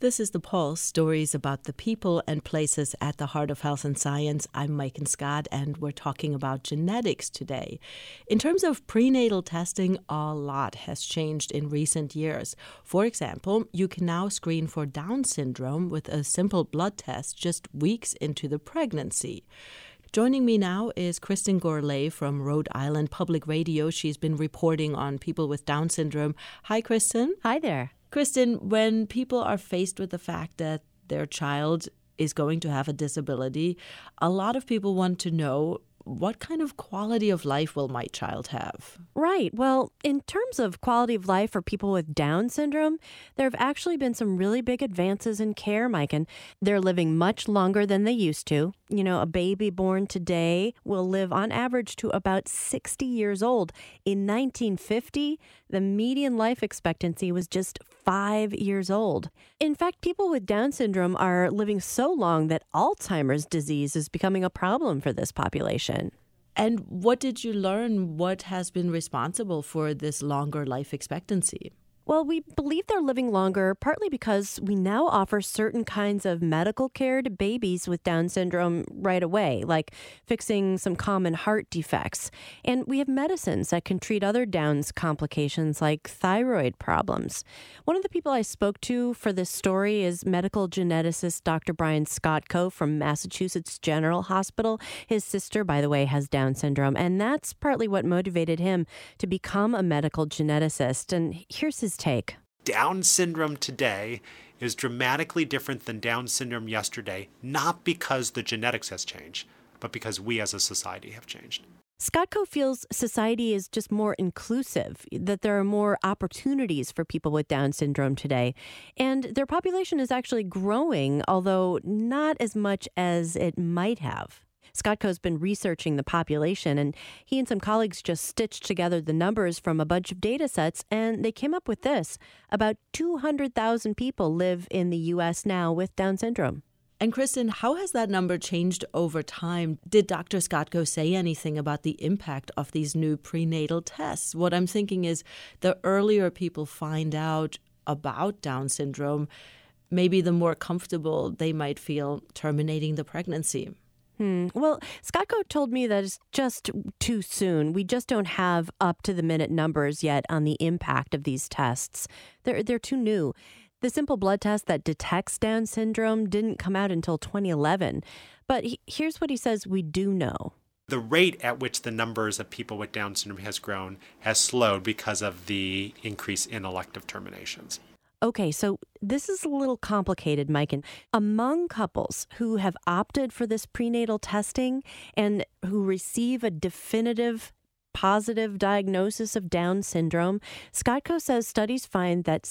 This is The Pulse, stories about the people and places at the heart of health and science. I'm Maiken Scott, and we're talking about genetics today. In terms of prenatal testing, a lot has changed in recent years. For example, you can now screen for Down syndrome with a simple blood test just weeks into the pregnancy. Joining me now is Kristen Gourlay from Rhode Island Public Radio. She's been reporting on people with Down syndrome. Hi, Kristen. Hi there. Kristen, when people are faced with the fact that their child is going to have a disability, a lot of people want to know, what kind of quality of life will my child have? Right. Well, in terms of quality of life for people with Down syndrome, there have actually been some really big advances in care, Mike, and they're living much longer than they used to. You know, a baby born today will live on average to about 60 years old. In 1950, the median life expectancy was just 5 years old. In fact, people with Down syndrome are living so long that Alzheimer's disease is becoming a problem for this population. And what did you learn? What has been responsible for this longer life expectancy? Well, we believe they're living longer partly because we now offer certain kinds of medical care to babies with Down syndrome right away, like fixing some common heart defects. And we have medicines that can treat other Down's complications like thyroid problems. One of the people I spoke to for this story is medical geneticist Dr. Brian Skotko from Massachusetts General Hospital. His sister, by the way, has Down syndrome, and that's partly what motivated him to become a medical geneticist. And here's his take. Down syndrome today is dramatically different than Down syndrome yesterday, not because the genetics has changed, but because we as a society have changed. Skotko feels society is just more inclusive, that there are more opportunities for people with Down syndrome today. And their population is actually growing, although not as much as it might have. Skotko's been researching the population, and he and some colleagues just stitched together the numbers from a bunch of data sets, and they came up with this. About 200,000 people live in the U.S. now with Down syndrome. And Kristen, how has that number changed over time? Did Dr. Skotko say anything about the impact of these new prenatal tests? What I'm thinking is the earlier people find out about Down syndrome, maybe the more comfortable they might feel terminating the pregnancy. Well, Skotko told me that it's just too soon. We just don't have up-to-the-minute numbers yet on the impact of these tests. They're too new. The simple blood test that detects Down syndrome didn't come out until 2011. But here's what he says we do know. The rate at which the numbers of people with Down syndrome has grown has slowed because of the increase in elective terminations. Okay, so this is a little complicated, Mike. And among couples who have opted for this prenatal testing and who receive a definitive positive diagnosis of Down syndrome, Skotko says studies find that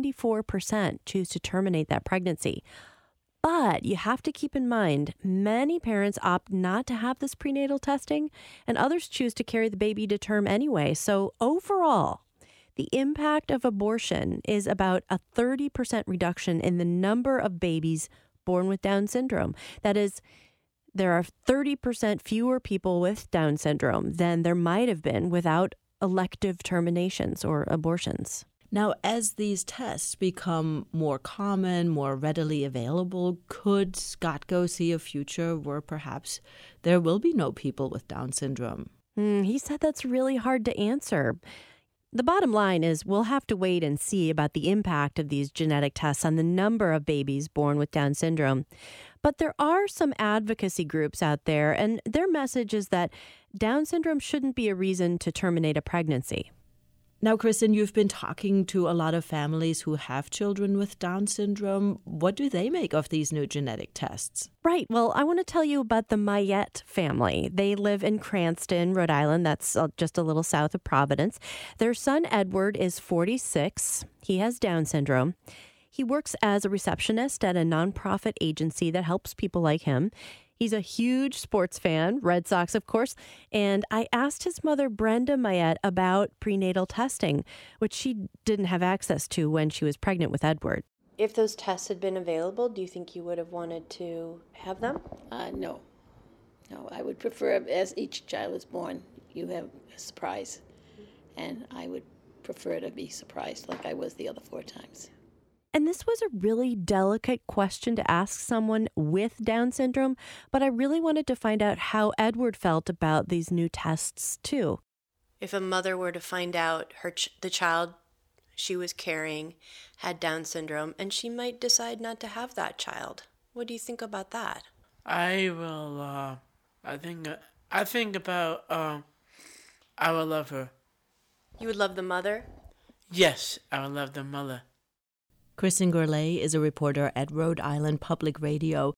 74% choose to terminate that pregnancy. But you have to keep in mind, many parents opt not to have this prenatal testing, and others choose to carry the baby to term anyway. So overall, the impact of abortion is about a 30% reduction in the number of babies born with Down syndrome. That is, there are 30% fewer people with Down syndrome than there might have been without elective terminations or abortions. Now, as these tests become more common, more readily available, could Skotko see a future where perhaps there will be no people with Down syndrome? He said that's really hard to answer. The bottom line is we'll have to wait and see about the impact of these genetic tests on the number of babies born with Down syndrome. But there are some advocacy groups out there, and their message is that Down syndrome shouldn't be a reason to terminate a pregnancy. Now, Kristen, you've been talking to a lot of families who have children with Down syndrome. What do they make of these new genetic tests? Right. Well, I want to tell you about the Mayette family. They live in Cranston, Rhode Island. That's just a little south of Providence. Their son, Edward, is 46. He has Down syndrome. He works as a receptionist at a nonprofit agency that helps people like him. He's a huge sports fan, Red Sox, of course, and I asked his mother, Brenda Mayette, about prenatal testing, which she didn't have access to when she was pregnant with Edward. If those tests had been available, do you think you would have wanted to have them? No. No, I would prefer, as each child is born, you have a surprise, and I would prefer to be surprised like I was the other 4 times. And this was a really delicate question to ask someone with Down syndrome, but I really wanted to find out how Edward felt about these new tests, too. If a mother were to find out the child she was carrying had Down syndrome, and she might decide not to have that child, what do you think about that? I will, I think about, I will love her. You would love the mother? Yes, I would love the mother. Kristen Gourlay is a reporter at Rhode Island Public Radio.